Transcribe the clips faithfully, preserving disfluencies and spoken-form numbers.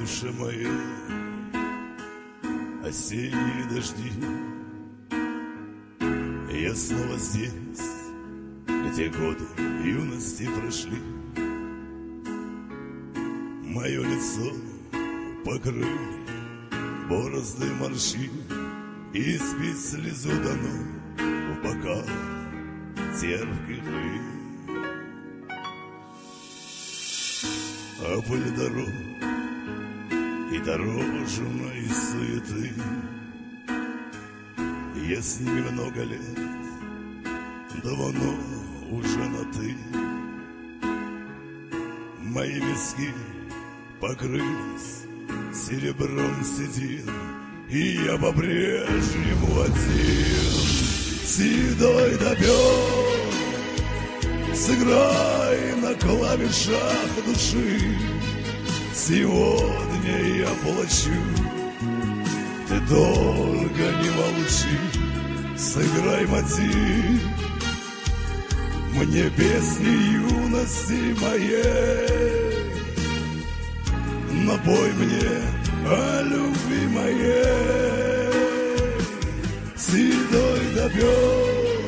душе моей осенние дожди. Я снова здесь, где годы юности прошли. Мое лицо покрыли борозды морщин, и спит слезу дано в бокалах терпких вин. А пыль дорог и дорожной суеты, я с ними много лет, давно уже на «ты». Мои виски покрылись серебром седин, и я по-прежнему один, седой допёр. Сыграй на клавишах души, сегодня я плачу. Ты только не молчи, сыграй мотив мне песни юности моей. Напой мне о любви моей, седой допёр.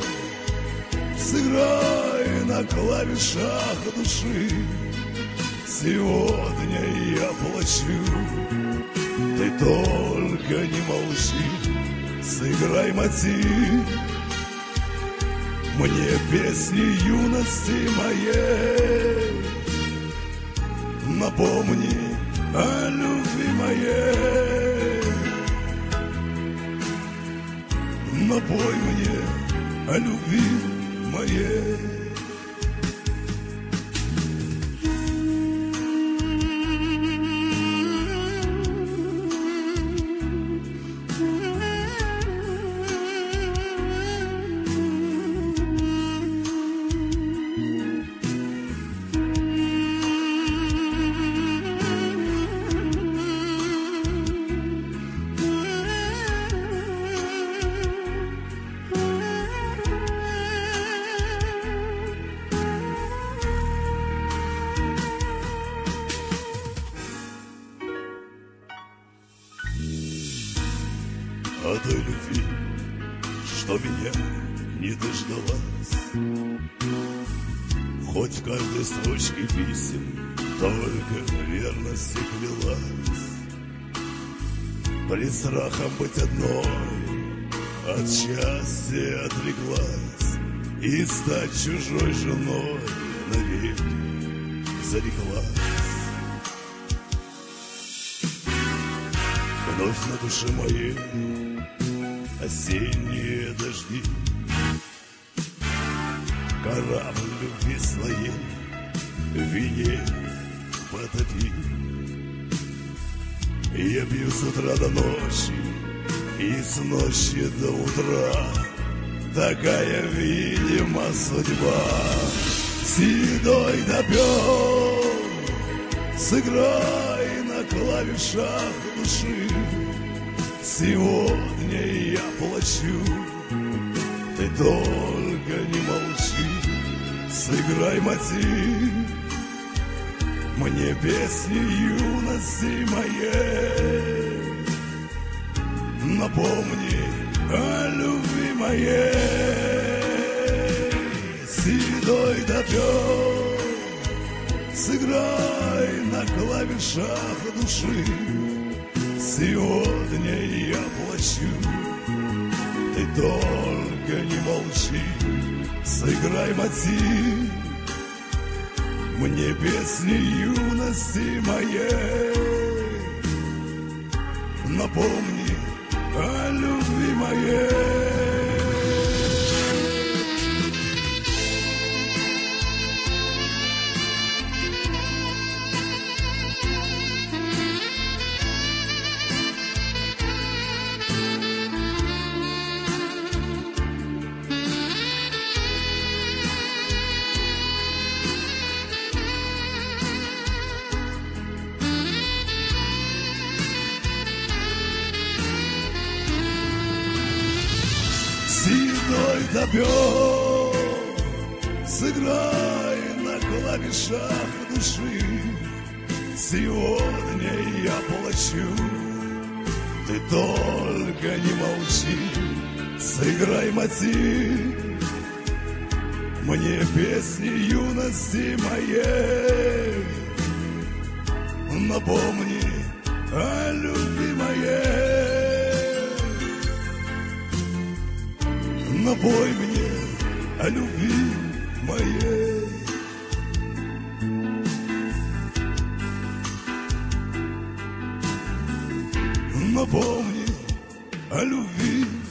Сыграй на клавишах души, сегодня я плачу. Ты только не молчи, сыграй мотив мне песни юности моей. Напомни о любви моей, напой мне о любви моей. О той любви, что меня не дождалась, хоть в каждой строчке писем только верность и клялась. Пред страхом быть одной от счастья отреклась, и стать чужой женой навеки зареклась. Вновь на душе моей осенние дожди, корабль любви своей в вине потопи. Я пью с утра до ночи и с ночи до утра, такая, видимо, судьба. Седой допёр, сыграй на клавишах души, сегодня я плачу. Ты только не молчи, сыграй мотив мне песни юности моей. Напомни о любви моей, седой допёр. Сыграй на клавишах души, сегодня я плачу. Ты только не молчи, сыграй мотив мне песни юности моей. Напомни о любви моей. Седой допёр, сыграй на клавишах души, Сегодня я плачу, ты только не молчи, сыграй мотив мне песни юности моей. Напомни о любви моей, напой мне о любви моей. Напомни о любви